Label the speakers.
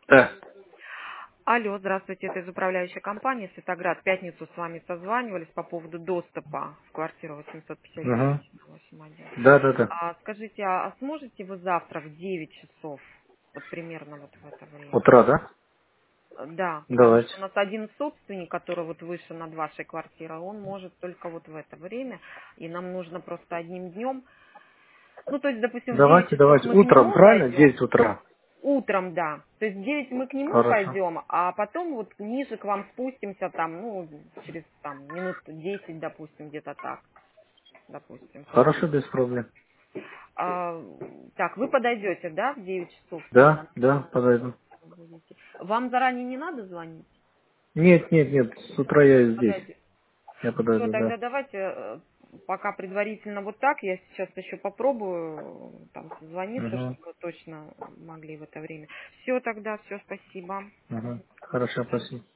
Speaker 1: Да.
Speaker 2: Алло, здравствуйте, это из управляющей компании «Светоград». В пятницу с вами созванивались по поводу доступа в квартиру 859
Speaker 1: Угу.
Speaker 2: на 81.
Speaker 1: Да, да, да.
Speaker 2: Скажите, а сможете вы завтра в 9 часов, вот примерно вот в это время?
Speaker 1: Утро, да?
Speaker 2: Да, потому
Speaker 1: Давайте.
Speaker 2: что у нас один собственник, который вот выше над вашей квартирой, он может только вот в это время, и нам нужно просто одним днем, ну, то есть, допустим, в 9
Speaker 1: Давайте,
Speaker 2: часов
Speaker 1: давайте.
Speaker 2: мы к
Speaker 1: Утром,
Speaker 2: нему
Speaker 1: правильно?
Speaker 2: пойдем.
Speaker 1: 9 утра.
Speaker 2: Утром, да. То есть в 9 мы к нему
Speaker 1: Хорошо.
Speaker 2: пойдем, а потом вот ниже к вам спустимся там, ну, через там минут 10, допустим, где-то так, допустим,
Speaker 1: Хорошо,
Speaker 2: приблизительно.
Speaker 1: без проблем.
Speaker 2: А, так, вы подойдете, да, в 9 часов
Speaker 1: Да,
Speaker 2: тогда?
Speaker 1: да, подойду.
Speaker 2: Будете. Вам заранее не надо звонить?
Speaker 1: Нет, нет, нет. С утра я здесь.
Speaker 2: Подойдете.
Speaker 1: Я
Speaker 2: Все,
Speaker 1: подойду,
Speaker 2: тогда
Speaker 1: да.
Speaker 2: давайте пока предварительно вот так. Я сейчас еще попробую там созвониться,
Speaker 1: Угу.
Speaker 2: чтобы точно могли в это время. Все, тогда все, спасибо.
Speaker 1: Угу.
Speaker 2: До
Speaker 1: Хорошо,
Speaker 2: свидания.
Speaker 1: спасибо.